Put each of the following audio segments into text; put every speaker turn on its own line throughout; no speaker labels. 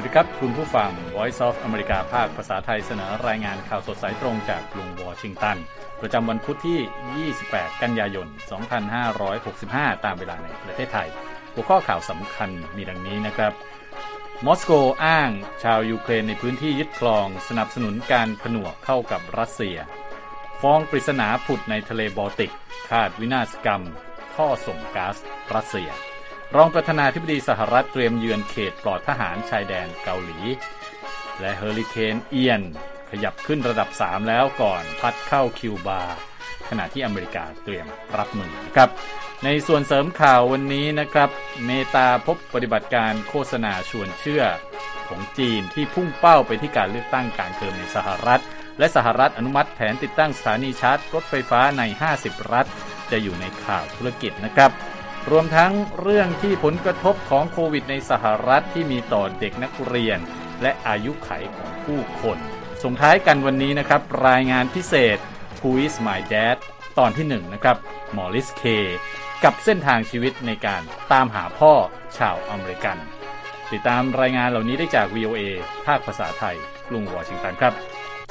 สดีครับคุณผู้ฟัง Voice of America ภาคภาษาไทยเสนอรายงานข่าวสดสายตรงจากกรุงวอชิงตันประจำวันพุธที่ 28 กันยายน 2565 ตามเวลาในประเทศไทยหัวข้อข่าวสำคัญมีดังนี้นะครับมอสโกอ้างชาวยูเครนในพื้นที่ยึดครองสนับสนุนการผนวกเข้ากับรัสเซียฟองปริศนาผุดในทะเลบอลติกคาดวินาศกรรมท่อส่งก๊าซรัสเซียรองประธานาธิบดีสหรัฐเตรียมเยือนเขตปลอดทหารชายแดนเกาหลีและเฮอริเคนเอียนขยับขึ้นระดับ3แล้วก่อนพัดเข้าคิวบาขณะที่อเมริกาเตรียมรับมือครับในส่วนเสริมข่าววันนี้นะครับเมตาพบปฏิบัติการโฆษณาชวนเชื่อของจีนที่พุ่งเป้าไปที่การเลือกตั้งกลางเทอมในสหรัฐและสหรัฐอนุมัติแผนติดตั้งสถานีชาร์จรถไฟฟ้าใน50รัฐจะอยู่ในข่าวธุรกิจนะครับรวมทั้งเรื่องที่ผลกระทบของโควิดในสหรัฐที่มีต่อเด็กนักเรียนและอายุขัยของผู้คนส่งท้ายกันวันนี้นะครับรายงานพิเศษ Who is my dad ตอนที่1นะครับมอริสเคกับเส้นทางชีวิตในการตามหาพ่อชาวอเมริกันติดตามรายงานเหล่านี้ได้จาก VOA ภาคภาษาไทยกรุงวอชิงตันครับ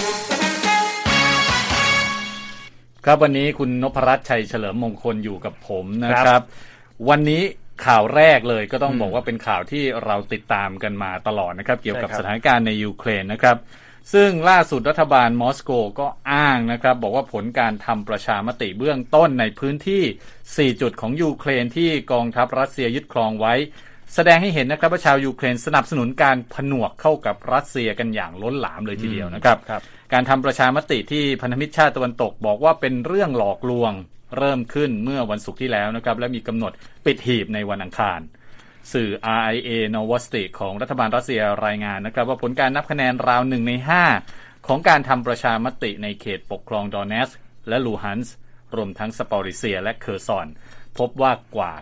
ครับวันนี้คุณนพรัตน์ชัยเฉลิมมงคลอยู่กับผมนะครับวันนี้ข่าวแรกเลยก็ต้องบอกว่าเป็นข่าวที่เราติดตามกันมาตลอดนะครับเกี่ยวกับสถานการณ์ในยูเครนนะครับซึ่งล่าสุดรัฐบาลมอสโกก็อ้างนะครับบอกว่าผลการทำประชามติเบื้องต้นในพื้นที่4จุดของยูเครนที่กองทัพรัสเซียยึดครองไว้แสดงให้เห็นนะครับว่าชาวยูเครนสนับสนุนการผนวกเข้ากับรัสเซียกันอย่างล้นหลามเลยทีเดียวนะครับการทำประชามติที่พันธมิตรชาติตะวันตกบอกว่าเป็นเรื่องหลอกลวงเริ่มขึ้นเมื่อวันศุกร์ที่แล้วนะครับและมีกำหนดปิดหีบในวันอังคารสื่อ RIA Novosti ของรัฐบาลรัสเซียรายงานนะครับว่าผลการนับคะแนนราว1 ใน 5ของการทำประชามติในเขตปกครองดอนเนสก์และลูฮันส์รวมทั้งสปอริเซียและเคอร์ซอนพบว่ากว่า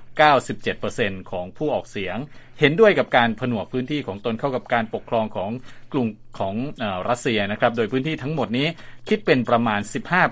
97% ของผู้ออกเสียงเห็นด้วยกับการผนวกพื้นที่ของตนเข้ากับการปกครองของกลุ่มของรัสเซียนะครับโดยพื้นที่ทั้งหมดนี้คิดเป็นประมาณ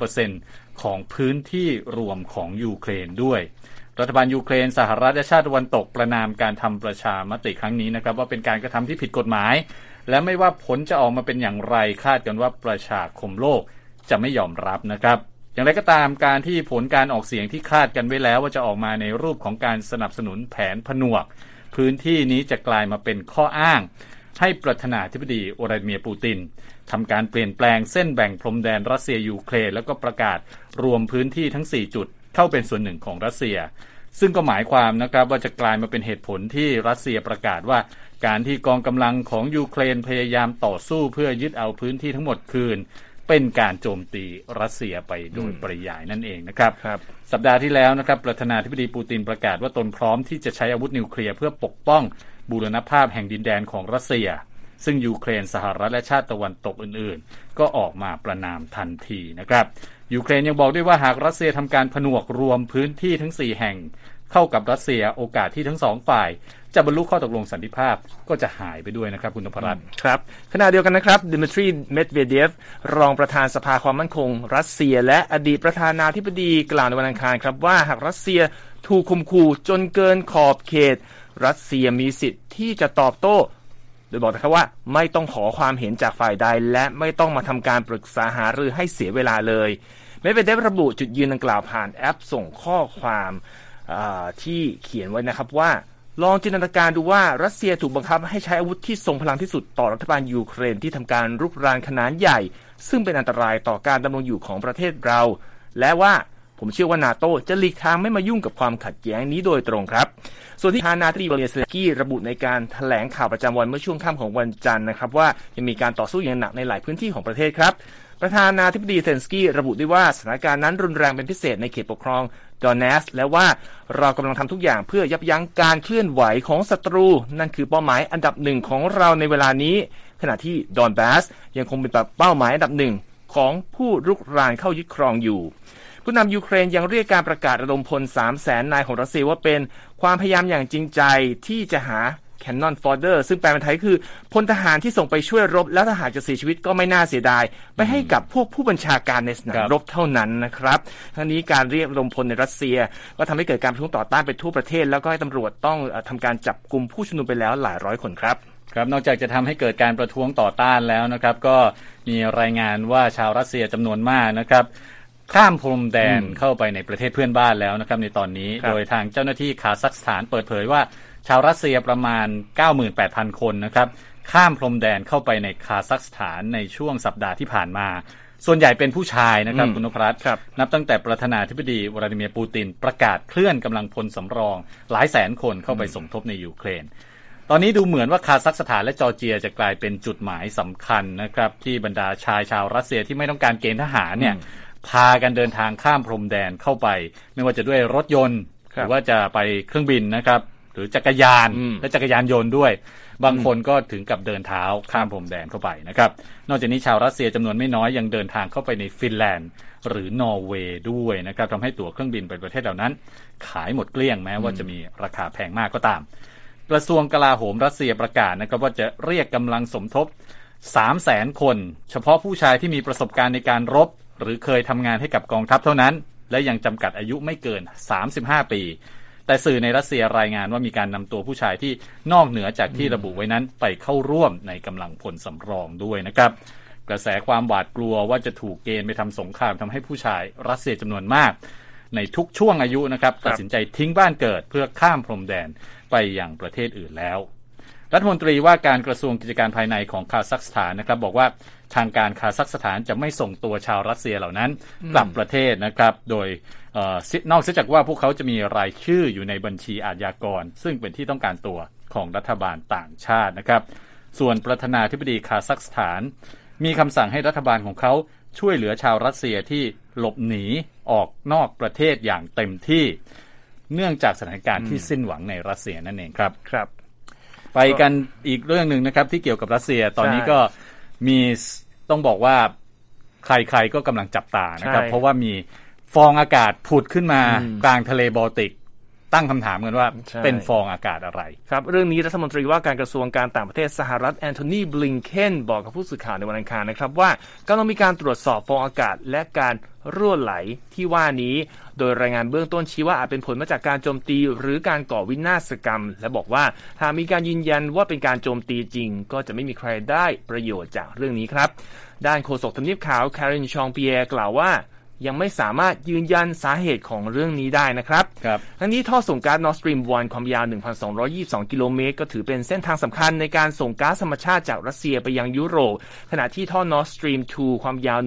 15% ของพื้นที่รวมของยูเครนด้วยรัฐบาลยูเครนสหรัฐและชาติตะวันตกประณามการทำประชามติครั้งนี้นะครับว่าเป็นการกระทำที่ผิดกฎหมายและไม่ว่าผลจะออกมาเป็นอย่างไรคาดกันว่าประชาคมโลกจะไม่ยอมรับนะครับอย่างไรก็ตามการที่ผลการออกเสียงที่คาดกันไว้แล้วว่าจะออกมาในรูปของการสนับสนุนแผนผนวกพื้นที่นี้จะกลายมาเป็นข้ออ้างให้ประธานาธิบดีวลาดิเมียร์ปูตินทำการเปลี่ยนแปลงเส้นแบ่งพรมแดนรัสเซียยูเครนแล้วก็ประกาศรวมพื้นที่ทั้ง4จุดเข้าเป็นส่วนหนึ่งของรัสเซียซึ่งก็หมายความนะครับว่าจะกลายมาเป็นเหตุผลที่รัสเซียประกาศว่าการที่กองกำลังของยูเครนพยายามต่อสู้เพื่อยึดเอาพื้นที่ทั้งหมดคืนเป็นการโจมตีรัสเซียไปโดยปริยายนั่นเองนะครับสัปดาห์ที่แล้วนะครับประธานาธิบดีปูตินประกาศว่าตนพร้อมที่จะใช้อาวุธนิวเคลียร์เพื่อปกป้องบูรณภาพแห่งดินแดนของรัสเซียซึ่งยูเครนสหรัฐและชาติตะวันตกอื่นๆก็ออกมาประณามทันทีนะครับยูเครนยังบอกด้วยว่าหากรัสเซียทำการผนวกรวมพื้นที่ทั้ง4แห่งเข้ากับรัสเซียโอกาสที่ทั้ง2ฝ่ายจะบรรลุข้อตกลงสันติภาพก็จะหายไปด้วยนะครับคุณนพรัตน์
ครับขณะเดียวกันนะครับดิมิทรีเมดเวเดฟรองประธานสภาความมั่นคงรัสเซียและอดีตประธานาธิบดีกล่าวในวันอังคารครับว่าหากรัสเซียถูกข่มขู่จนเกินขอบเขตรัสเซียมีสิทธิ์ที่จะตอบโต้โดยบอกนะครับว่าไม่ต้องขอความเห็นจากฝ่ายใดและไม่ต้องมาทำการปรึกษาหารือให้เสียเวลาเลยเมดเวเดฟระบุจุดยืนดังกล่าวผ่านแอปส่งข้อความที่เขียนไว้นะครับว่าลองจินตนาการดูว่ารัสเซียถูกบังคับให้ใช้อาวุธที่ทรงพลังที่สุดต่อรัฐบาลยูเครนที่ทำการรุกรานขนาดใหญ่ซึ่งเป็นอันตรายต่อการดำรงอยู่ของประเทศเราและว่าผมเชื่อว่านาโต้จะหลีกทางไม่มายุ่งกับความขัดแย้งนี้โดยตรงครับส่วนที่ประธานาธิบดีวลาดิเมียร์เซเลนสกี้ระบุในการแถลงข่าวประจำวันเมื่อช่วงค่ำของวันจันทร์นะครับว่ายังมีการต่อสู้อย่างหนักในหลายพื้นที่ของประเทศครับประธานาธิบดีเซเลนสกี้ระบุด้วยว่าสถานการณ์นั้นรุนแรงเป็นพิเศษในเขตปกครองดอนเนสและว่าเรากำลังทำทุกอย่างเพื่อยับยั้งการเคลื่อนไหวของศัตรูนั่นคือเป้าหมายอันดับหนึ่งของเราในเวลานี้ขณะที่ดอนบาสยังคงเป็นเป้าหมายอันดับหนึ่งของผู้รุกรานเข้ายึดครองอยู่ผู้นำยูเครนยังเรียกการประกาศระดมพล 300,000 นายของรัสเซียว่าเป็นความพยายามอย่างจริงใจที่จะหาCannon Fodder ซึ่งแปลเป็นไทยคือพลทหารที่ส่งไปช่วยรบแล้วถ้าหากจะเสียชีวิตก็ไม่น่าเสียดายไปให้กับพวกผู้บัญชาการในสนามรบเท่านั้นนะครับทั้งนี้การเรียกระดมพลในรัสเซียก็ทำให้เกิดการประท้วงต่อต้านไปทั่วประเทศแล้วก็ให้ตำรวจต้องทำการจับกุมผู้ชุมนุมไปแล้วหลายร้อยคนครับ
ครับนอกจากจะทำให้เกิดการประท้วงต่อต้านแล้วนะครับก็มีรายงานว่าชาวรัสเซียจำนวนมากนะครับข้ามพรมแดนเข้าไปในประเทศเพื่อนบ้านแล้วนะครับในตอนนี้โดยทางเจ้าหน้าที่คาซัคสถานเปิดเผยว่าชาวรัสเซียประมาณ 98,000 คนนะครับข้ามพรมแดนเข้าไปในคาซัคสถานในช่วงสัปดาห์ที่ผ่านมาส่วนใหญ่เป็นผู้ชายนะครับคุณนพรัตน์นับตั้งแต่ประธานาธิบดีวลาดิเมียร์ปูตินประกาศเคลื่อนกำลังพลสำรองหลายแสนคนเข้าไปสมทบในยูเครนตอนนี้ดูเหมือนว่าคาซัคสถานและจอร์เจียจะกลายเป็นจุดหมายสำคัญนะครับที่บรรดาชายชาวรัสเซียที่ไม่ต้องการเกณฑ์ทหารเนี่ยพากันเดินทางข้ามพรมแดนเข้าไปไม่ว่าจะด้วยรถยนต์หรือว่าจะไปเครื่องบินนะครับหรือจักรยานและจักรยานยนต์ด้วยบางคนก็ถึงกับเดินเท้าข้ามพรมแดนเข้าไปนะครับนอกจากนี้ชาวรัสเซียจำนวนไม่น้อยยังเดินทางเข้าไปในฟินแลนด์หรือนอร์เวย์ด้วยนะครับทำให้ตั๋วเครื่องบินไปประเทศเหล่านั้นขายหมดเกลี้ยงแม้ว่าจะมีราคาแพงมากก็ตามกระทรวงกลาโหมรัสเซียประกาศนะครับว่าจะเรียกกำลังสมทบ 300,000 คนเฉพาะผู้ชายที่มีประสบการณ์ในการรบหรือเคยทำงานให้กับกองทัพเท่านั้นและยังจำกัดอายุไม่เกิน35 ปีแต่สื่อในรัสเซียรายงานว่ามีการนำตัวผู้ชายที่นอกเหนือจากที่ระบุไว้นั้นไปเข้าร่วมในกำลังพลสำรองด้วยนะครับกระแสความหวาดกลัวว่าจะถูกเกณฑ์ไปทำสงครามทำให้ผู้ชายรัสเซียจำนวนมากในทุกช่วงอายุนะครับตัดสินใจทิ้งบ้านเกิดเพื่อข้ามพรมแดนไปยังประเทศอื่นแล้วรัฐมนตรีว่าการกระทรวงกิจการภายในของคาซัคสถานนะครับบอกว่าทางการคาซัคสถานจะไม่ส่งตัวชาวรัสเซียเหล่านั้นกลับประเทศนะครับโดยนอกจากว่าพวกเขาจะมีรายชื่ออยู่ในบัญชีอาชญากรซึ่งเป็นที่ต้องการตัวของรัฐบาลต่างชาตินะครับส่วนประธานาธิบดีคาซัคสถานมีคำสั่งให้รัฐบาลของเขาช่วยเหลือชาวรัสเซียที่หลบหนีออกนอกประเทศอย่างเต็มที่เนื่องจากสถานการณ์ที่สิ้นหวังในรัสเซียนั่นเองครับ
ครับ
ไปกันอีกเรื่องนึงนะครับที่เกี่ยวกับรัสเซียตอนนี้ก็มีต้องบอกว่าใครๆก็กำลังจับตานะครับเพราะว่ามีฟองอากาศผุดขึ้นมากลางทะเลบอลติกตั้งคำถามกันว่าเป็นฟองอากาศอะไร
ครับเรื่องนี้รัฐมนตรีว่าการกระทรวงการต่างประเทศสหรัฐแอนโทนีบลิงเคนบอกกับผู้สื่อข่าวในวันอังคารนะครับว่ากำลังมีการตรวจสอบฟองอากาศและการรั่วไหลที่ว่านี้โดยรายงานเบื้องต้นชี้ว่าอาจเป็นผลมาจากการโจมตีหรือการก่อวินาศกรรมและบอกว่าหากมีการยืนยันว่าเป็นการโจมตีจริงก็จะไม่มีใครได้ประโยชน์จากเรื่องนี้ครับด้านโฆษกทำเนียบขาวแคเรนชองปีแอร์กล่าวว่ายังไม่สามารถยืนยันสาเหตุของเรื่องนี้ได้นะครับทั้งนี้ท่อส่งก๊าซ Nord Stream 1 ความยาว 1,222 กิโลเมตรก็ถือเป็นเส้นทางสำคัญในการส่งก๊าซธรรมชาติจากรัสเซียไปยังยุโรปขณะที่ท่อ Nord Stream 2 ความยาว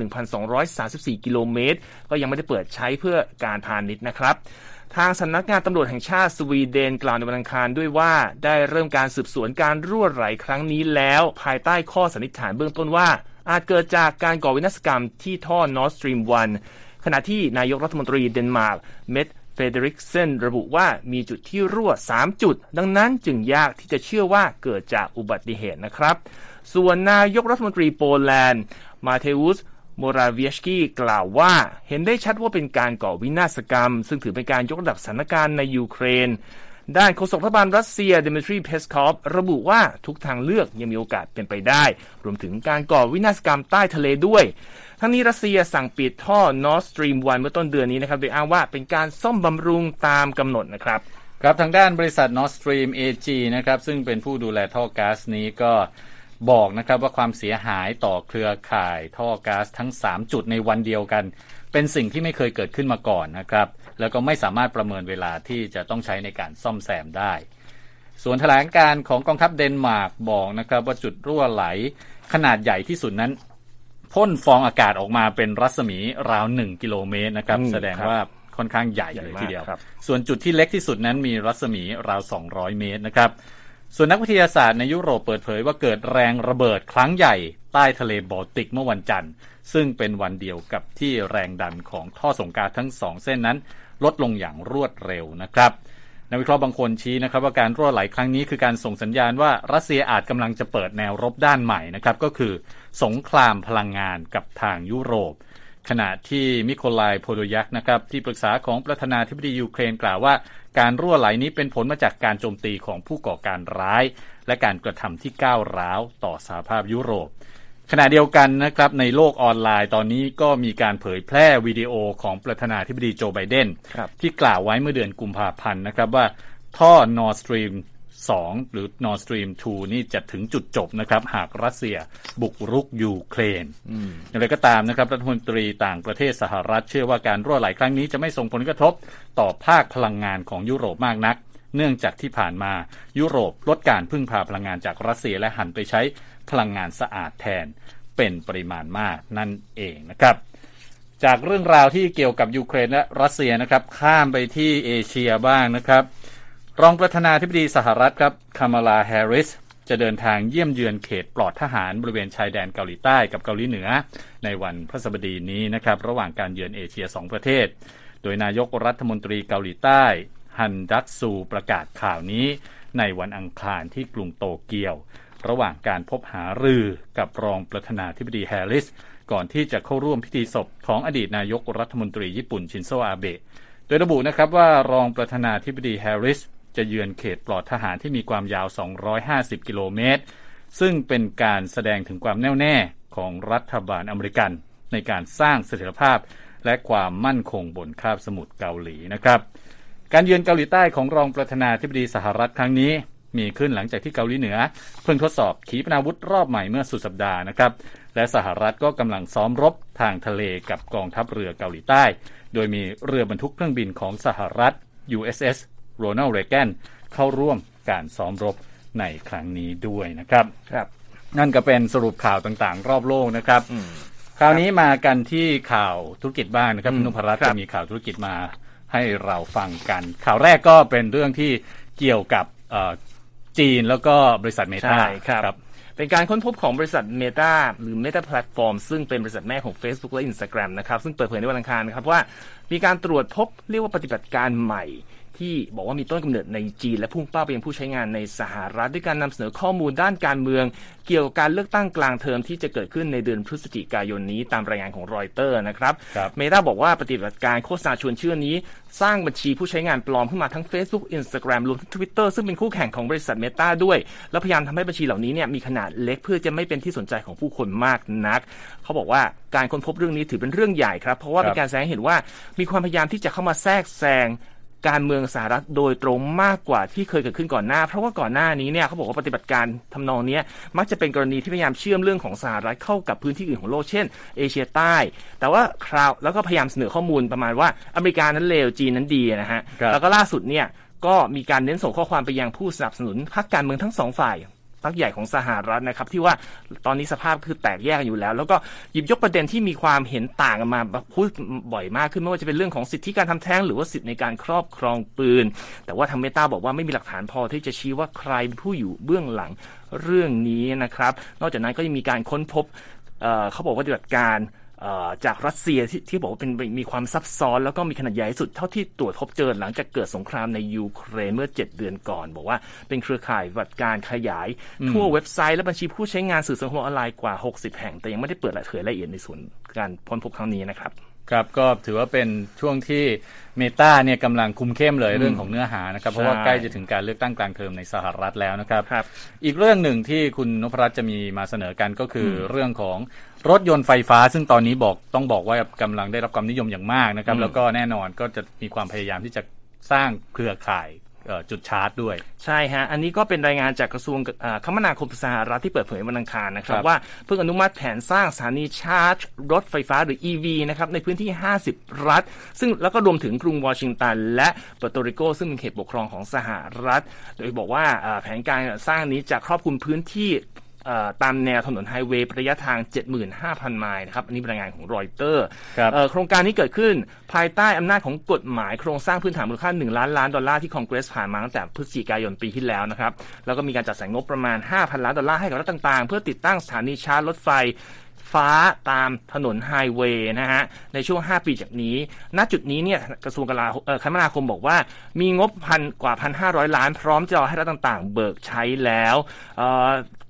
1,234 กิโลเมตรก็ยังไม่ได้เปิดใช้เพื่อการพาณิชย์นะครับทางสำนักงานตำรวจแห่งชาติสวีเดนกล่าวในวันอังคารด้วยว่าได้เริ่มการสืบสวนการรั่วไหลครั้งนี้แล้วภายใต้ข้อสันนิษฐานเบื้องต้นว่าอาจเกิดจากการก่อวินาศกรรมที่ท่อ Nord Stream 1ขณะที่นายกรัฐมนตรีเดนมาร์กเมทเฟเดริกเซนระบุว่ามีจุดที่รั่ว3จุดดังนั้นจึงยากที่จะเชื่อว่าเกิดจากอุบัติเหตุนะครับส่วนนายกรัฐมนตรีโปแลนด์มาเทอุสโมราเวียสกี้กล่าวว่าเห็นได้ชัดว่าเป็นการก่อวินาศกรรมซึ่งถือเป็นการยกระดับสถานการณ์ในยูเครนด้านโฆษกรัฐบาลรัสเซียดิมิทรีเพสคอฟระบุว่าทุกทางเลือกยังมีโอกาสเป็นไปได้รวมถึงการก่อวินาศกรรมใต้ทะเลด้วยทั้งนี้รัสเซียสั่งปิดท่อ Nord Stream 1 เมื่อต้นเดือนนี้นะครับโดยอ้างว่าเป็นการซ่อมบำรุงตามกำหนดนะครับ
ครับทางด้านบริษัท Nord Stream AG นะครับซึ่งเป็นผู้ดูแลท่อก๊าซนี้ก็บอกนะครับว่าความเสียหายต่อเครือข่ายท่อก๊าซทั้ง3จุดในวันเดียวกันเป็นสิ่งที่ไม่เคยเกิดขึ้นมาก่อนนะครับแล้วก็ไม่สามารถประเมินเวลาที่จะต้องใช้ในการซ่อมแซมได้ส่วนแถลงการของกองทัพเดนมาร์กบอกนะครับว่าจุดรั่วไหลขนาดใหญ่ที่สุดนั้นพ่นฟองอากาศออกมาเป็นรัศมีราว1 กิโลเมตรนะครับแสดงว่าค่อนข้างใหญ่เลยทีเดียวส่วนจุดที่เล็กที่สุดนั้นมีรัศมีราว200 เมตรนะครับส่วนนักวิทยาศาสตร์ในยุโรปเปิดเผยว่าเกิดแรงระเบิดครั้งใหญ่ใต้ทะเลบอลติกเมื่อวันจันทร์ซึ่งเป็นวันเดียวกับที่แรงดันของท่อส่งก๊าซทั้ง2เส้นนั้นลดลงอย่างรวดเร็วนะครับนักวิเคราะห์บางคนชี้นะครับว่าการรั่วไหลครั้งนี้คือการส่งสัญญาณว่ารัสเซียอาจกำลังจะเปิดแนวรบด้านใหม่นะครับก็คือสงครามพลังงานกับทางยุโรปขณะที่มิโคลายโพโดยักนะครับที่ปรึกษาของประธานาธิบดียูเครนกล่าวว่าการรั่วไหลนี้เป็นผลมาจากการโจมตีของผู้ก่อการร้ายและการกระทำที่ก้าวร้าวต่อสหภาพยุโรปขณะเดียวกันนะครับในโลกออนไลน์ตอนนี้ก็มีการเผยแพร่วิดีโอของประธานาธิบดีโจไบเดนที่กล่าวไว้เมื่อเดือนกุมภาพันธ์นะครับว่าท่อ Nord Stream 2หรือ Nord Stream 2 นี่จะถึงจุดจบนะครับหากรัสเซียบุกรุกยูเครนอย่างไรก็ตามนะครับรัฐมนตรีต่างประเทศสหรัฐเชื่อว่าการรั่วไหลครั้งนี้จะไม่ส่งผลกระทบต่อภาคพลังงานของยุโรปมากนักเนื่องจากที่ผ่านมายุโรปลดการพึ่งพาพลังงานจากรัสเซียและหันไปใช้พลังงานสะอาดแทนเป็นปริมาณมากนั่นเองนะครับจากเรื่องราวที่เกี่ยวกับยูเครนและรัสเซียนะครับข้ามไปที่เอเชียบ้างนะครับรองประธานาธิบดีสหรัฐครับคามาลาแฮร์ริสจะเดินทางเยี่ยมเยือนเขตปลอดทหารบริเวณชายแดนเกาหลีใต้กับเกาหลีเหนือในวันพฤหัสบดีนี้นะครับระหว่างการเยือนเอเชีย2ประเทศโดยนายกรัฐมนตรีเกาหลีใต้ฮันดักซูประกาศข่าวนี้ในวันอังคารที่กรุงโตเกียวระหว่างการพบหารือกับรองประธานาธิบดีแฮร์ริสก่อนที่จะเข้าร่วมพิธีศพของอดีตนายกรัฐมนตรีญี่ปุ่นชินโซอาเบะโดยระบุนะครับว่ารองประธานาธิบดีแฮร์ริสจะเยือนเขตปลอดทหารที่มีความยาว250กิโลเมตรซึ่งเป็นการแสดงถึงความแน่วแน่ของรัฐบาลอเมริกันในการสร้างเสถียรภาพและความมั่นคงบนคาบสมุทรเกาหลีนะครับการเยือนเกาหลีใต้ของรองประธานาธิบดีสหรัฐครั้งนี้มีขึ้นหลังจากที่เกาหลีเหนือเพิ่งทดสอบขีปนาวุธรอบใหม่เมื่อสุดสัปดาห์นะครับและสหรัฐก็กำลังซ้อมรบทางทะเลกับกองทัพเรือเกาหลีใต้โดยมีเรือบรรทุกเครื่องบินของสหรัฐ USS Ronald Reagan เข้าร่วมการซ้อมรบในครั้งนี้ด้วยนะครับนั่นก็เป็นสรุปข่าวต่างๆรอบโลกนะครับคราวนี้มากันที่ข่าวธุรกิจบ้างนะครับคุณนพรัตน์จะมีข่าวธุรกิจมาให้เราฟังกันข่าวแรกก็เป็นเรื่องที่เกี่ยวกับจีนแล้วก็บริษัทเมตาครับ
เป็นการค้นพบของบริษัท Meta หรือ Meta Platform ซึ่งเป็นบริษัทแม่ของ Facebook และ Instagram นะครับซึ่งเปิดเผยในวันอังคารนะครับว่ามีการตรวจพบเรียกว่าปฏิบัติการใหม่ที่บอกว่ามีต้นกำเนิดในจีนและพุ่งเป้าไปยังผู้ใช้งานในสหรัฐด้วยการนำเสนอข้อมูลด้านการเมืองเกี่ยวกับการเลือกตั้งกลางเทอมที่จะเกิดขึ้นในเดือนพฤศจิกายนนี้ตามรายงานของรอยเตอร์นะครับเมตาบอกว่าปฏิบัติการโฆษณาชวนเชื่อนี้สร้างบัญชีผู้ใช้งานปลอมขึ้นมาทั้ง Facebook Instagram รวมทั้ง Twitter ซึ่งเป็นคู่แข่งของบริษัท Meta ด้วยและพยายามทำให้บัญชีเหล่านี้เนี่ยมีขนาดเล็กเพื่อจะไม่เป็นที่สนใจของผู้คนมากนักเขาบอกว่าการค้นพบเรื่องนี้ถือเป็นเรื่องใหญ่ครับเพราะว่าเป็นการแสดงให้เห็นว่ามีความพยายามที่จะเข้ามาแทรกแซงการเมืองสหรัฐโดยตรงมากกว่าที่เคยเกิดขึ้นก่อนหน้าเพราะว่าก่อนหน้านี้เนี่ยเขาบอกว่าปฏิบัติการทำนองนี้มักจะเป็นกรณีที่พยายามเชื่อมเรื่องของสหรัฐเข้ากับพื้นที่อื่นของโลกเช่นเอเชียใต้แต่ว่าคราวแล้วก็พยายามเสนอข้อมูลประมาณว่าอเมริกานั้นเลวจีนนั้นดีนะฮะแล้วก็ล่าสุดเนี่ยก็มีการเน้นส่งข้อความไปยังผู้สนับสนุนพรรคการเมืองทั้งสองฝ่ายพรรคใหญ่ของสหรัฐนะครับที่ว่าตอนนี้สภาพคือแตกแยกกันอยู่แล้วก็หยิบยกประเด็นที่มีความเห็นต่างกันมาพูดบ่อยมากขึ้นไม่ว่าจะเป็นเรื่องของสิทธิการทำแท้งหรือว่าสิทธิในการครอบครองปืนแต่ว่าทางเมตาบอกว่าไม่มีหลักฐานพอที่จะชี้ว่าใครเป็นผู้อยู่เบื้องหลังเรื่องนี้นะครับนอกจากนั้นก็ยังมีการค้นพบเขาบอกว่าปฏิบัติการจากรัสเซียที่บอกว่าเป็นมีความซับซ้อนแล้วก็มีขนาดใหญ่ที่สุดเท่าที่ตรวจพบเจอหลังจากเกิดสงครามในยูเครนเมื่อ7เดือนก่อนบอกว่าเป็นเครือข่ายปฏิบัติการขยายทั่วเว็บไซต์และบัญชีผู้ใช้งานสื่อสังคมออนไลน์กว่า60แห่งแต่ยังไม่ได้เปิดเผยรายละเอียดในส่วนการค้นพบครั้งนี้นะครับ
ครับก็ถือว่าเป็นช่วงที่เมตาเนี่ยกำลังคุมเข้มเลยเรื่องของเนื้อหานะครับเพราะว่าใกล้จะถึงการเลือกตั้งกลางเทอมในสหรัฐแล้วนะครับอีกเรื่องหนึ่งที่คุณนพรัตน์จะมีมาเสนอกันก็คือเรื่องของรถยนต์ไฟฟ้าซึ่งตอนนี้ต้องบอกว่ากำลังได้รับความนิยมอย่างมากนะครับแล้วก็แน่นอนก็จะมีความพยายามที่จะสร้างเครือข่ายจุดชาร์จด้วย
ใช่ฮะอันนี้ก็เป็นรายงานจากกระทรวงคมนาคมสหรัฐที่เปิดเผยวันอังคารนะครับว่าเพิ่งอนุมัติแผนสร้างสถานีชาร์จรถไฟฟ้าหรือ EV นะครับในพื้นที่50รัฐซึ่งแล้วก็รวมถึงกรุงวอชิงตันและเปอร์โตริโกซึ่งเป็นเขตปกครองของสหรัฐโดยบอกว่าแผนการสร้างนี้จะครอบคลุมพื้นที่ตามแนวถนนไฮเวย์ระยะทาง 75,000 ไมล์นะครับอันนี้รายงานของรอยเตอร์โครงการนี้เกิดขึ้นภายใต้อำนาจของกฎหมายโครงสร้างพื้นฐานมูลค่า$1 ล้านที่คองเกรสผ่านมาตั้งแต่พฤศจิกายนปีที่แล้วนะครับแล้วก็มีการจัดสรรงบประมาณ$5,000 ล้านให้กับรัฐต่างๆเพื่อติดตั้งสถานีชาร์จรถไฟฟ้าตามถนนไฮเวย์นะฮะในช่วง5ปีจากนี้ณจุดนี้เนี่ยกระทรวงคมนาคมบอกว่ามีงบกว่า 1,500 ล้านพร้อมจะให้รัฐต่างๆเบิกใช้แล้ว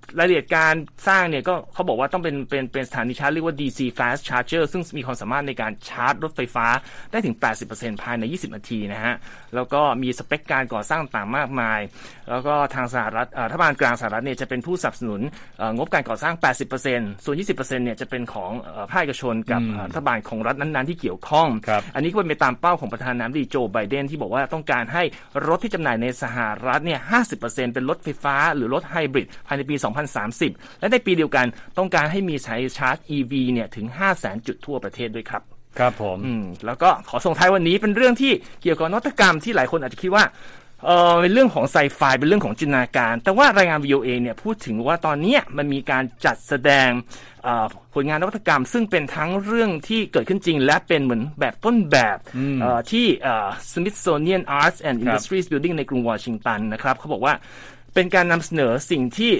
รายละเอียดการสร้างเนี่ยก็เขาบอกว่าต้องเป็นสถานีชาร์จเรียกว่า DC Fast Charger ซึ่งมีความสามารถในการชาร์จรถไฟฟ้าได้ถึง 80% ภายใน20นาทีนะฮะแล้วก็มีสเปคการก่อสร้างต่างมากมายแล้วก็ทางสหรัฐรัฐบาลกลางสหรัฐเนี่ยจะเป็นผู้สนับสนุนงบการก่อสร้าง 80% ส่วน 20% เนี่ยจะเป็นของภาคเอกชนกับรัฐบาลของรัฐนั้นๆที่เกี่ยวข้องอันนี้ก็เป็นไปตามเป้าของประธานาธิบดีโจไบเดนที่บอกว่าต้องการให้รถที่จำหน่ายในสหรัฐเนี่ย 50% เป็นรถไฟฟ้าหรือรถไฮบริดภายในปี 2030 และในปีเดียวกันต้องการให้มีสายชาร์จ EV เนี่ยถึง 500,000 จุดทั่วประเทศด้วยครับ
ครับผม
แล้วก็ขอส่งท้ายวันนี้เป็นเรื่องที่เกี่ยวกับนวัตกรรมที่หลายคนอาจจะคิดว่าเป็นเรื่องของไซไฟเป็นเรื่องของจินตนาการแต่ว่ารายงาน VOA เนี่ยพูดถึงว่าตอนนี้มันมีการจัดแสดงผลงานนวัตกรรมซึ่งเป็นทั้งเรื่องที่เกิดขึ้นจริงและเป็นเหมือนแบบต้นแบบที่Smithsonian Arts and Industries Building ในกรุงวอชิงตันนะครับเขาบอกว่าเป็นการนำเสนอสิ่งที่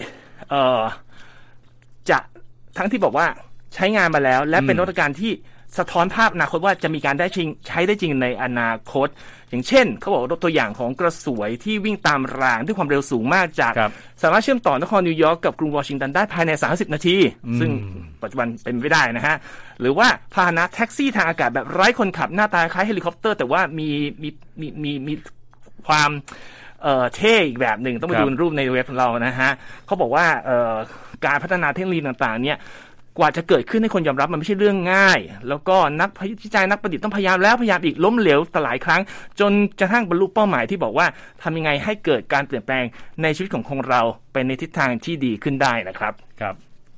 จะทั้งที่บอกว่าใช้งานมาแล้วและเป็นนวัตกรรมที่สะท้อนภาพอนาคตว่าจะมีการได้ใช้ได้จริงในอนาคตอย่างเช่นเขาบอกตัวอย่างของกระสวยที่วิ่งตามรางด้วยความเร็วสูงมากจากสามารถเชื่อมต่อนครนิวยอร์กกับกรุงวอชิงตันได้ภายใน30นาทีซึ่งปัจจุบันเป็นไม่ได้นะฮะหรือว่าพาหนะแท็กซี่ทางอากาศแบบไร้คนขับหน้าตาคล้ายเฮลิคอปเตอร์แต่ว่ามีความเท่อีกแบบหนึ่งต้องไปดูรูปในเว็บของเรานะฮะเขาบอกว่าการพัฒนาเทคโนโลยีต่างๆเนี่ยกว่าจะเกิดขึ้นให้คนยอมรับมันไม่ใช่เรื่องง่ายแล้วก็นักวิจัยนักประดิษฐ์ต้องพยายามแล้วพยายามอีกล้มเหลวหลายครั้งจนกระทั่งบรรลุเป้าหมายที่บอกว่าทำยังไงให้เกิดการเปลี่ยนแปลงในชีวิตของเราไปในทิศทางที่ดีขึ้นได้นะครับ
ครับ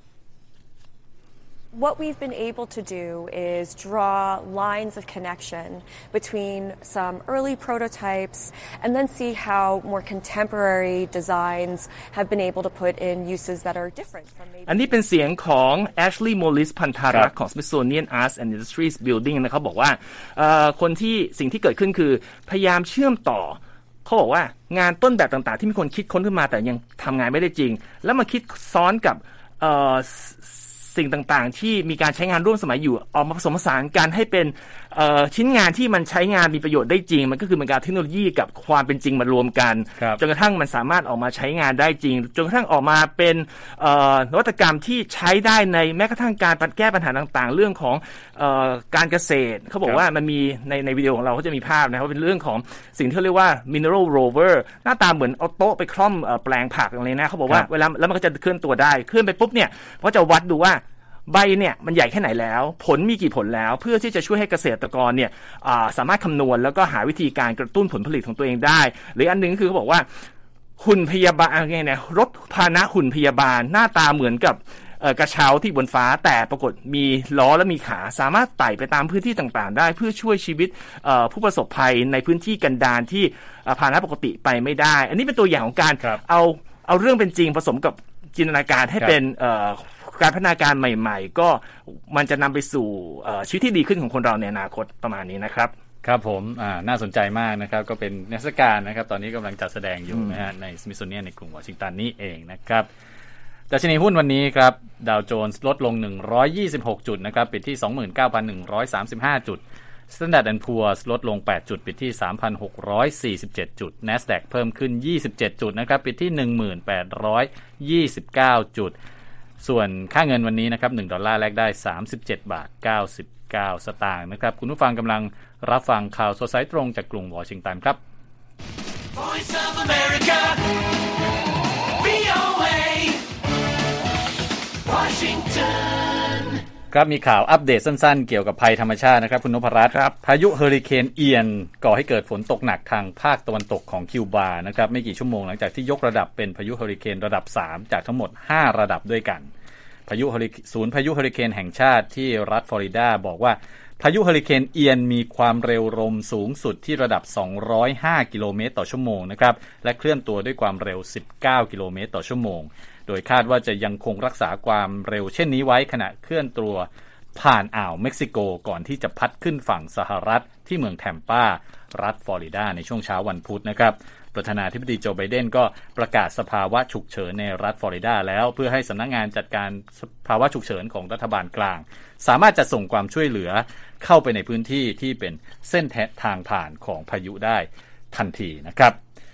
What we've been able to do is draw lines of connection between some early prototypes and then see how more contemporary designs have been able to put in uses that are different from maybe
อันนี้เป็นเสียงของ Ashley Mollis พันธารักษ์ของ Smithsonian Arts and Industries Building นะครับบอกว่าสิ่งที่เกิดขึ้นคือพยายามเชื่อมต่อเขาบอกว่างานต้นแบบต่างๆที่มีคนคิดค้นขึ้นมาแต่ยังทำงานไม่ได้จริงแล้วมาคิดซ้อนกับสิ่งต่างๆที่มีการใช้งานร่วมสมัยอยู่ออกมาผสมผสานกันให้เป็นชิ้นงานที่มันใช้งานมีประโยชน์ได้จริงมันก็คือเป็นการเทคโนโลยีกับความเป็นจริงมารวมกันจนกระทั่งมันสามารถออกมาใช้งานได้จริงจนกระทั่งออกมาเป็นนวัตกรรมที่ใช้ได้ในแม้กระทั่งการแก้ปัญหาต่างๆเรื่องของการเกษตรเขาบอกว่ามันมีในวิดีโอของเราเขาจะมีภาพนะครับเป็นเรื่องของสิ่งที่เรียกว่า Mineral Rover หน้าตาเหมือนเอาโต๊ะไปคล่อมแปลงผักอะไรนะเขาบอกว่าเวลาแล้วมันก็จะเคลื่อนตัวได้เคลื่อนไปปุ๊บเนี่ยก็จะวัดดูว่าใบเนี่ยมันใหญ่แค่ไหนแล้วผลมีกี่ผลแล้วเพื่อที่จะช่วยให้เกษตรกรเนี่ยสามารถคำนวณแล้วก็หาวิธีการกระตุ้นผลผลิตของตัวเองได้หรืออันนึงคือเขาบอกว่าหุ่นพยาบาลไงเนี่ยรถพาหนะหุ่นพยาบาลหน้าตาเหมือนกับกระเช้าที่บนฟ้าแต่ปรากฏมีล้อและมีขาสามารถไต่ไปตามพื้นที่ต่างๆได้เพื่อช่วยชีวิตผู้ประสบภัยในพื้นที่กันดารที่พาหนะปกติไปไม่ได้อันนี้เป็นตัวอย่างของการเอาเรื่องเป็นจริงผสมกับจินตนาการให้เป็นการพัฒนาการใหม่ๆก็มันจะนำไปสู่ชีวิตที่ดีขึ้นของคนเราในอนาคตประมาณนี้นะครับ
ครับผมน่าสนใจมากนะครับก็เป็นนิทรรศการนะครับตอนนี้กำลังจัดแสดงอยู่นะฮะใน Smithsonian ในกรุงวอชิงตันนี่เองนะครับดัชนีหุ้นวันนี้ครับดาวโจนส์ลดลง126จุดนะครับปิดที่ 29,135 จุด Standard & Poor's ลดลง8จุดปิดที่ 3,647 จุด NASDAQ เพิ่มขึ้น27จุดนะครับปิดที่ 1,829 จุดส่วนค่าเงินวันนี้นะครับ$1แลกได้37.99 สตางค์นะครับคุณผู้ฟังกำลังรับฟังข่าวสดสายตรงจากกรุงวอชิงตันครับ Voice of America VOA Washington ครับมีข่าวอัปเดตสั้นๆเกี่ยวกับภัยธรรมชาตินะครับคุณนพรัตน์ครับพายุเฮอริเคนเอียนก่อให้เกิดฝนตกหนักทางภาคตะวันตกของคิวบานะครับไม่กี่ชั่วโมงหลังจากที่ยกระดับเป็นพายุเฮอริเคนระดับ3จากทั้งหมด5ระดับด้วยกันศูนย์พายุเฮอริเคนแห่งชาติที่รัฐฟลอริดาบอกว่าพายุเฮอริเคนเอียนมีความเร็วลมสูงสุดที่ระดับ205กิโลเมตรต่อชั่วโมงนะครับและเคลื่อนตัวด้วยความเร็ว19กิโลเมตรต่อชั่วโมงโดยคาดว่าจะยังคงรักษาความเร็วเช่นนี้ไว้ขณะเคลื่อนตัวผ่านอ่าวเม็กซิโกก่อนที่จะพัดขึ้นฝั่งสหรัฐที่เมืองแทมปารัฐฟลอริดาในช่วงเช้าวันพุธนะครับประธานาธิบดีโจไบเดนก็ประกาศสภาวะฉุกเฉินในรัฐฟลอริดาแล้วเพื่อให้สำนักงานจัดการภาวะฉุกเฉินของรัฐบาลกลางสามารถจะส่งความช่วยเหลือเข้าไปในพื้นที่ที่เป็นเส้นทางผ่านของพายุได้ทันทีนะครับ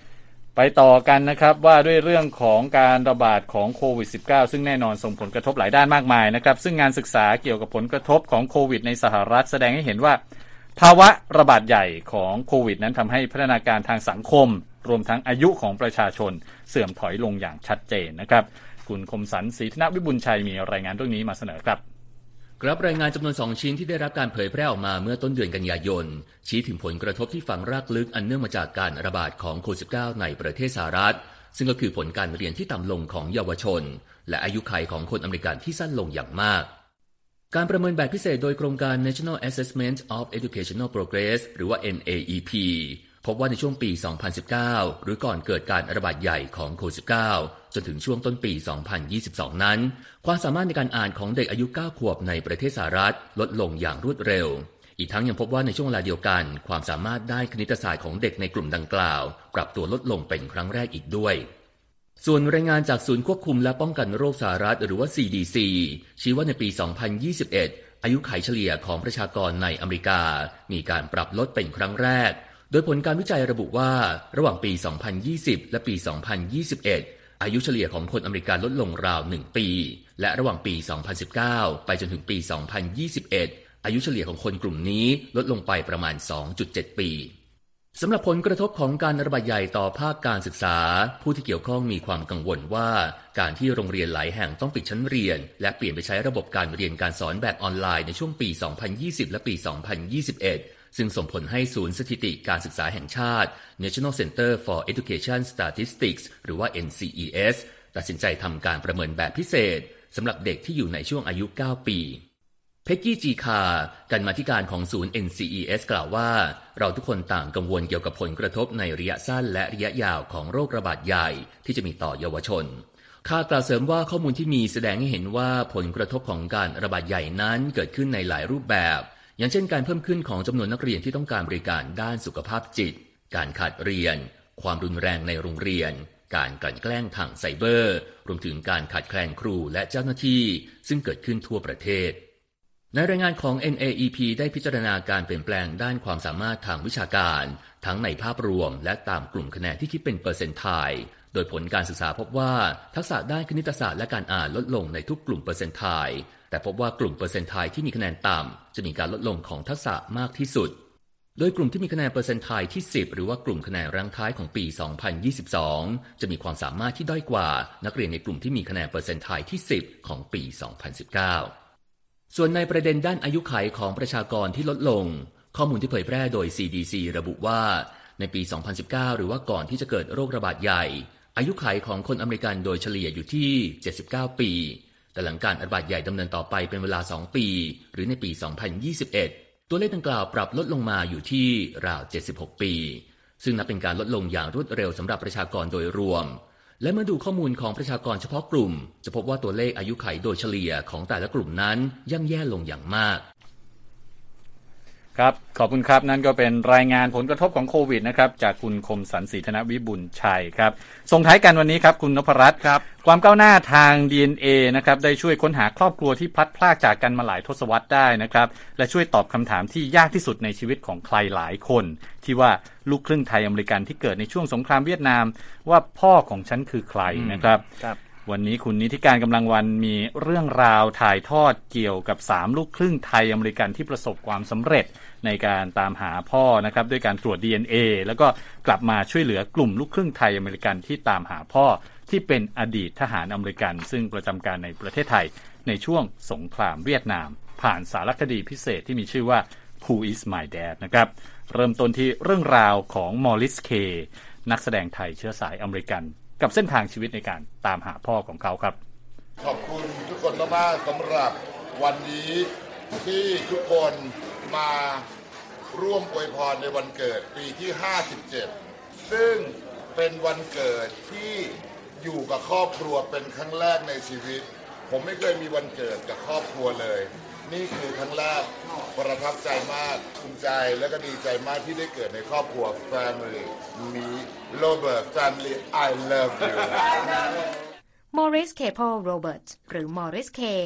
ไปต่อกันนะครับว่าด้วยเรื่องของการระบาดของโควิด -19 ซึ่งแน่นอนส่งผลกระทบหลายด้านมากมายนะครับซึ่งงานศึกษาเกี่ยวกับผลกระทบของโควิดในสหรัฐแสดงให้เห็นว่าภาวะระบาดใหญ่ของโควิดนั้นทำให้พัฒนาการทางสังคมรวมทั้งอายุของประชาชนเสื่อมถอยลงอย่างชัดเจนนะครับคุณคมสันต์ ศรีธนวิบุญชัยมีรายงานเรื่องนี้มาเสนอครับ
ครับรายงานจำนวน2ชิ้นที่ได้รับการเผยแพร่ออกมาเมื่อต้นเดือนกันยายนชี้ถึงผลกระทบที่ฝังรากลึกอันเนื่องมาจากการระบาดของโควิด -19 ในประเทศสหรัฐซึ่งก็คือผลการเรียนที่ต่ำลงของเยาวชนและอายุขัยของคนอเมริกันที่สั้นลงอย่างมากการประเมินแบบพิเศษโดยโครงการ National Assessment of Educational Progress หรือว่า NAEP พบว่าในช่วงปี 2019 หรือก่อนเกิดการระบาดใหญ่ของโควิด -19 จนถึงช่วงต้นปี 2022 นั้นความสามารถในการอ่านของเด็กอายุ 9 ขวบในประเทศสหรัฐลดลงอย่างรวดเร็วอีกทั้งยังพบว่าในช่วงเวลาเดียวกันความสามารถด้านคณิตศาสตร์ของเด็กในกลุ่มดังกล่าวปรับตัวลดลงเป็นครั้งแรกอีกด้วยส่วนรายงานจากศูนย์ควบคุมและป้องกันโรคสหรัฐหรือว่า CDC ชี้ว่าในปี 2021 อายุขัยเฉลี่ยของประชากรในอเมริกามีการปรับลดเป็นครั้งแรกโดยผลการวิจัยระบุว่าระหว่างปี 2020 และปี 2021 อายุเฉลี่ยของคนอเมริกันลดลงราว 1 ปีและระหว่างปี 2019 ไปจนถึงปี 2021 อายุเฉลี่ยของคนกลุ่มนี้ลดลงไปประมาณ 2.7 ปีสำหรับผลกระทบของการระบาดใหญ่ต่อภาคการศึกษาผู้ที่เกี่ยวข้องมีความกังวลว่าการที่โรงเรียนหลายแห่งต้องปิดชั้นเรียนและเปลี่ยนไปใช้ระบบการเรียนการสอนแบบออนไลน์ในช่วงปี 2020 และปี 2021 ซึ่งส่งผลให้ศูนย์สถิติการศึกษาแห่งชาติ National Center for Education Statistics หรือว่า NCES ตัดสินใจทำการประเมินแบบพิเศษสำหรับเด็กที่อยู่ในช่วงอายุ 9 ปีเพ็กกี้จีคากรรมาธิการของศูนย์ NCES กล่าวว่าเราทุกคนต่างกังวลเกี่ยวกับผลกระทบในระยะสั้นและระยะยาวของโรคระบาดใหญ่ที่จะมีต่อเยาวชนคากล่าวเสริมว่าข้อมูลที่มีแสดงให้เห็นว่าผลกระทบของการระบาดใหญ่นั้นเกิดขึ้นในหลายรูปแบบอย่างเช่นการเพิ่มขึ้นของจำนวนนักเรียนที่ต้องการบริการด้านสุขภาพจิตการขาดเรียนความรุนแรงในโรงเรียนการกลั่นแกล้งทางไซเบอร์รวมถึงการขาดแคลนครูและเจ้าหน้าที่ซึ่งเกิดขึ้นทั่วประเทศในรายงานของ NAEP ได้พิจารณาการเปลี่ยนแปลงด้านความสามารถทางวิชาการทั้งในภาพรวมและตามกลุ่มคะแนนที่คิดเป็นเปอร์เซ็นต์ไทล์โดยผลการศึกษาพบว่าทักษะด้านคณิตศาสตร์และการอ่านลดลงในทุกกลุ่มเปอร์เซ็นต์ไทล์แต่พบว่ากลุ่มเปอร์เซ็นต์ไทล์ที่มีคะแนนต่ำจะมีการลดลงของทักษะมากที่สุดโดยกลุ่มที่มีคะแนนเปอร์เซ็นต์ไทล์ที่10หรือว่ากลุ่มคะแนนรั้งท้ายของปี 2022 จะมีความสามารถที่ด้อยกว่านักเรียนในกลุ่มที่มีคะแนนเปอร์เซ็นต์ไทล์ที่10ของปี 2019 ส่วนในประเด็นด้านอายุขัยของประชากรที่ลดลงข้อมูลที่เผยแพร่โดย CDC ระบุว่าในปี 2019 หรือว่าก่อนที่จะเกิดโรคระบาดใหญ่อายุขัยของคนอเมริกันโดยเฉลี่ยอยู่ที่ 79 ปีแต่หลังการระบาดใหญ่ดำเนินต่อไปเป็นเวลา 2 ปีหรือในปี 2021 ตัวเลขดังกล่าวปรับลดลงมาอยู่ที่ราว 76 ปีซึ่งนับเป็นการลดลงอย่างรวดเร็วสำหรับประชากรโดยรวมและเมื่อดูข้อมูลของประชากรเฉพาะกลุ่มจะพบว่าตัวเลขอายุขัยโดยเฉลี่ยของแต่ละกลุ่มนั้นย่ำแย่ลงอย่างมาก
ครับขอบคุณครับนั่นก็เป็นรายงานผลกระทบของโควิดนะครับจากคุณคมสันต์ ศรีธนวิบุญชัยครับส่งท้ายกันวันนี้ครับคุณนพรัตน์ครับความก้าวหน้าทาง DNA นะครับได้ช่วยค้นหาครอบครัวที่พลัดพรากจากกันมาหลายทศวรรษได้นะครับและช่วยตอบคำถามที่ยากที่สุดในชีวิตของใครหลายคนที่ว่าลูกครึ่งไทยอเมริกันที่เกิดในช่วงสงครามเวียดนามว่าพ่อของฉันคือใครนะครับวันนี้คุณนิติการกำลังวันมีเรื่องราวถ่ายทอดเกี่ยวกับ3ลูกครึ่งไทยอเมริกันที่ประสบความสำเร็จในการตามหาพ่อนะครับด้วยการตรวจ DNA แล้วก็กลับมาช่วยเหลือกลุ่มลูกครึ่งไทยอเมริกันที่ตามหาพ่อที่เป็นอดีตทหารอเมริกันซึ่งประจำการในประเทศไทยในช่วงสงครามเวียดนามผ่านสารคดีพิเศษที่มีชื่อว่า Who is my dad นะครับเริ่มต้นที่เรื่องราวของมอริส เคนักแสดงไทยเชื้อสายอเมริกันกับเส้นทางชีวิตในการตามหาพ่อของเขาครับ
ขอบคุณทุกคนมากๆสำหรับวันนี้ที่ทุกคนมาร่วมอวยพรในวันเกิดปีที่57ซึ่งเป็นวันเกิดที่อยู่กับครอบครัวเป็นครั้งแรกในชีวิตผมไม่เคยมีวันเกิดกับครอบครัวเลยนี่คือครั้งแรกประทับใจมากภูมิใจและก็ดีใจมากที่ได้เกิดในครอบครัว Family มี Robert Family I love you
มอริส เค พอล โรเบิร์ตหรือมอริส เค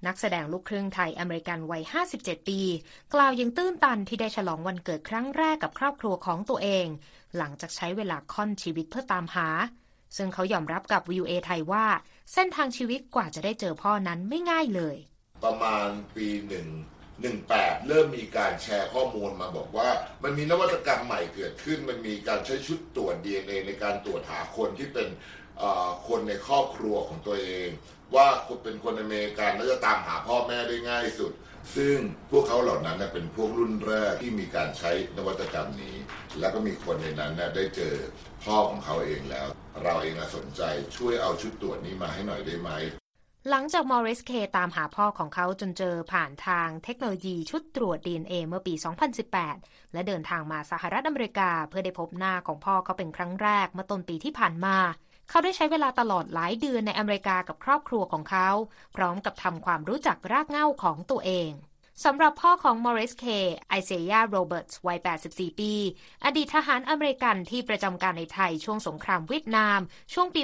นักแสดงลูกครึ่งไทยอเมริกันวัย57ปีกล่าวยังตื้นตันที่ได้ฉลองวันเกิดครั้งแรกกับครอบครัวของตัวเองหลังจากใช้เวลาค่อนชีวิตเพื่อตามหาซึ่งเขายอมรับกับ VOA ไทยว่าเส้นทางชีวิตกว่าจะได้เจอพ่อนั้นไม่ง่ายเลย
ประมาณปี18เริ่มมีการแชร์ข้อมูลมาบอกว่ามันมีนวัตกรรมใหม่เกิดขึ้นมันมีการใช้ชุดตรวจ DNA ในการตรวจหาคนที่เป็นคนในครอบครัวของตัวเองว่าคุณเป็นคนอเมริกันแล้วจะตามหาพ่อแม่ได้ง่ายสุดซึ่งพวกเขาเหล่านั้นเป็นพวกรุ่นแรกที่มีการใช้นวัตกรรมนี้แล้วก็มีคนในนั้นได้เจอพ่อของเขาเองแล้วเราเองสนใจช่วยเอาชุดตรวจนี้มาให้หน่อยได้ไหม
หลังจากมอริสเคตามหาพ่อของเขาจนเจอผ่านทางเทคโนโลยีชุดตรวจ DNA เมื่อปี 2018 และเดินทางมาสหรัฐอเมริกาเพื่อได้พบหน้าของพ่อเขาเป็นครั้งแรกเมื่อต้นปีที่ผ่านมาเขาได้ใช้เวลาตลอดหลายเดือนในอเมริกากับครอบครัวของเขาพร้อมกับทำความรู้จักรากเหง้าของตัวเองสำหรับพ่อของมอริสเคไอเซย่าโรเบิร์ตส์วัย84ปีอดีตทหารอเมริกันที่ประจำการในไทยช่วงสงครามเวียดนามช่วงปี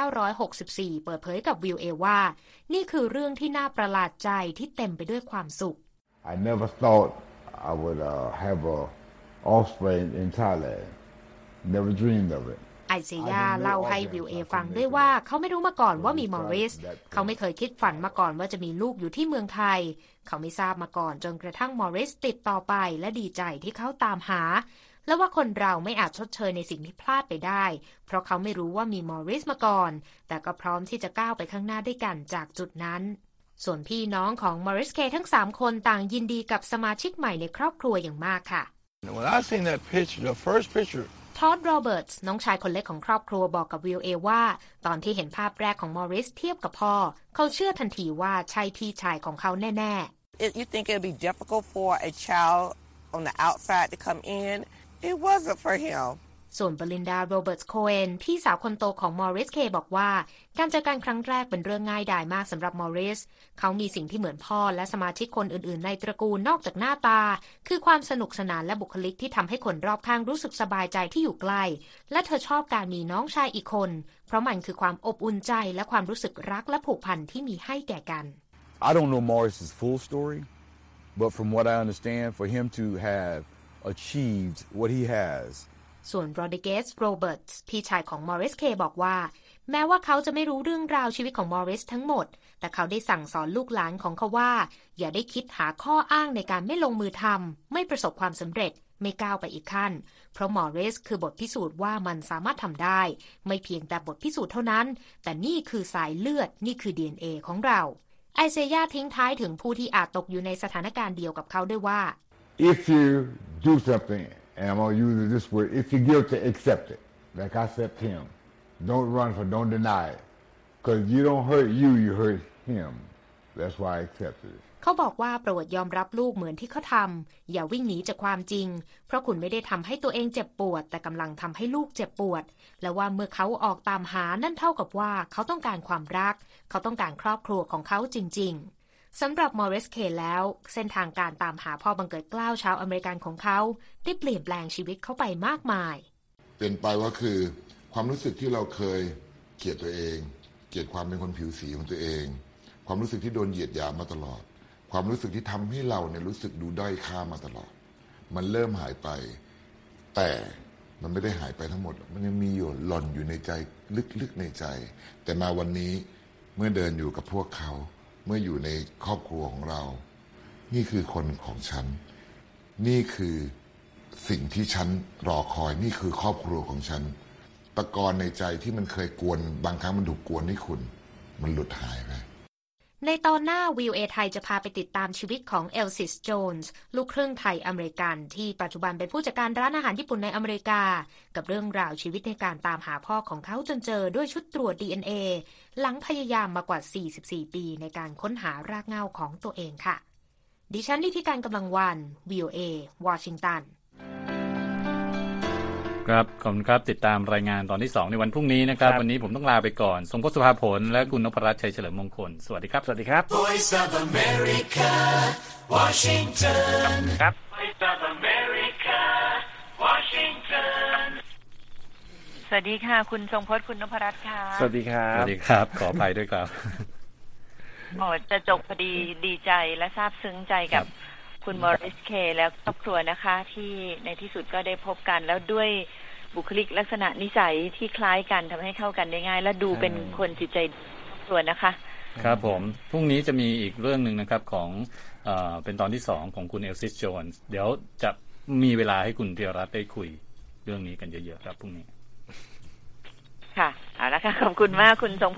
1964 เปิดเผยกับ VOA ว่านี่คือเรื่องที่น่าประหลาดใจที่เต็มไปด้วยความสุข
I never thought I would have a offspring in Thailand. Never dreamed of it.
ไอเซย่าเล่าให้ VOA ฟังด้วยว่าเขาไม่รู้มาก่อนว่ามีมอริสเขาไม่เคยคิดฝันมาก่อนว่าจะมีลูกอยู่ที่เมืองไทยเขาไม่ทราบมาก่อนจนกระทั่งมอริสติดต่อไปและดีใจที่เขาตามหาและว่าคนเราไม่อาจชดเชยในสิ่งที่พลาดไปได้เพราะเขาไม่รู้ว่ามีมอริสมาก่อนแต่ก็พร้อมที่จะก้าวไปข้างหน้าด้วยกันจากจุดนั้นส่วนพี่น้องของมอริสเคทั้ง3คนต่างยินดีกับสมาชิกใหม่ในครอบครัวอย่างมากค่ะ
When I seen that picture, the first picture
ทอดโรเบิร์ตส์น้องชายคนเล็กของครอบครัวบอกกับ VOA ว่าตอนที่เห็นภาพแรกของมอริสเทียบกับพ่อเขาเชื่อทันทีว่าใช่พี่ชายของเขาแน่
ๆ You think it'd be difficult for a child on the outside to come in? It wasn't for him.
ส่วนเบลินดาโรเบิร์ตส์โคเอนพี่สาวคนโตของมอริสเคบอกว่าการเจอกันครั้งแรกเป็นเรื่องง่ายดายมากสำหรับมอริสเขามีสิ่งที่เหมือนพ่อและสมาชิกคนอื่นๆในตระกูลนอกจากหน้าตาคือความสนุกสนานและบุคลิกที่ทำให้คนรอบข้างรู้สึกสบายใจที่อยู่ใกล้และเธอชอบการมีน้องชายอีกคนเพราะมันคือความอบอุ่นใจและความรู้สึกรักและผูกพันที่มีให้แก่กัน
I don't know Morris's full story, but from what I understand, for him to have achieved what he has
ส่วนโรดริเกสโรเบิร์ตส์พี่ชายของมอริสเคบอกว่าแม้ว่าเขาจะไม่รู้เรื่องราวชีวิตของมอริสทั้งหมดแต่เขาได้สั่งสอนลูกหลานของเขาว่าอย่าได้คิดหาข้ออ้างในการไม่ลงมือทำไม่ประสบความสำเร็จไม่ก้าวไปอีกขั้นเพราะมอริสคือบทพิสูจน์ว่ามันสามารถทำได้ไม่เพียงแต่บทพิสูจน์เท่านั้นแต่นี่คือสายเลือดนี่คือ DNA ของเราไอเซย่าทิ้งท้ายถึงผู้ที่อาจตกอยู่ในสถานการณ์เดียวกับเขาด้วยว่า
If you do something,And I'm going to use this word. If you're guilty, accept it. Like I accept him. Don't run from it. Don't deny it. Because you don't hurt you, you hurt him. That's why I accepted it.
เขาบอกว่าโปรดยอมรับลูกเหมือนที่เขาทำอย่าวิ่งหนีจากความจริงเพราะคุณไม่ได้ทำให้ตัวเองเจ็บปวดแต่กำลังทำให้ลูกเจ็บปวดและว่าเมื่อเขาออกตามหานั่นเท่ากับว่าเขาต้องการความรักเขาต้องการครอบครัวของเขาจริงๆสำหรับมอริสเคแล้วเส้นทางการตามหาพ่อบังเกิดเกล้าชาวอเมริกันของเขาได้เปลี่ยนแปลงชีวิตเขาไปมากมาย
เป็นไปว่าคือความรู้สึกที่เราเคยเกลียดตัวเองเกลียดความเป็นคนผิวสีของตัวเองความรู้สึกที่โดนเหยียดหยามมาตลอดความรู้สึกที่ทำให้เราเนี่ยรู้สึกดูด้อยค่ามาตลอดมันเริ่มหายไปแต่มันไม่ได้หายไปทั้งหมดมันยังมีอยู่หล่นอยู่ในใจลึกๆในใจแต่มาวันนี้เมื่อเดินอยู่กับพวกเขาเมื่ออยู่ในครอบครัวของเรานี่คือคนของฉันนี่คือสิ่งที่ฉันรอคอยนี่คือครอบครัวของฉันตะกอนในใจที่มันเคยกวนบางครั้งมันถูกกวนให้คุณมันหลุดหายไป
ในตอนหน้า VOA ไทยจะพาไปติดตามชีวิตของเอลซิสโจนส์ลูกครึ่งไทยอเมริกันที่ปัจจุบันเป็นผู้จัดการร้านอาหารญี่ปุ่นในอเมริกากับเรื่องราวชีวิตในการตามหาพ่อของเขาจนเจอด้วยชุดตรวจ DNA หลังพยายามมากว่า44ปีในการค้นหารากเหง้าของตัวเองค่ะดิฉันนิติการกำลังวัน VOA วอชิงตัน
ครับขอบคุณครับติดตามรายงานตอนที่2ในวันพรุ่งนี้นะครับวันนี้ผมต้องลาไปก่อนทรงพจน์สุภาผลและคุณนพรัตน์ชัยเฉลิมมงคลสวัสดีครับ
สวัสดีครับ
Voice of America Washington ครับ Voice of America Washington
สวัสดีค่ะคุณทรงพจน์คุณนพรัตน์ค่ะ
สวัสดีครับ
สวัสดีครับขออภัยด้วยครับ
จะจบพอดีดีใจและซาบซึ้งใจกับคุณมอริสเคและครอบครัวนะคะที่ในที่สุดก็ได้พบกันแล้วด้วยบุคลิกลักษณะนิสัยที่คล้ายกันทำให้เข้ากันได้ง่ายและดูเป็นคนจิตใจครอบครัวนะคะ
ครับผมพรุ่งนี้จะมีอีกเรื่องนึงนะครับของเป็นตอนที่2ของคุณเอลซิสโจนส์เดี๋ยวจะมีเวลาให้คุณธีรรัตน์ได้คุยเรื่องนี้กันเยอะๆครับพรุ่งนี้
ค่ะเอาละค่ะขอบคุณมากคุณทรง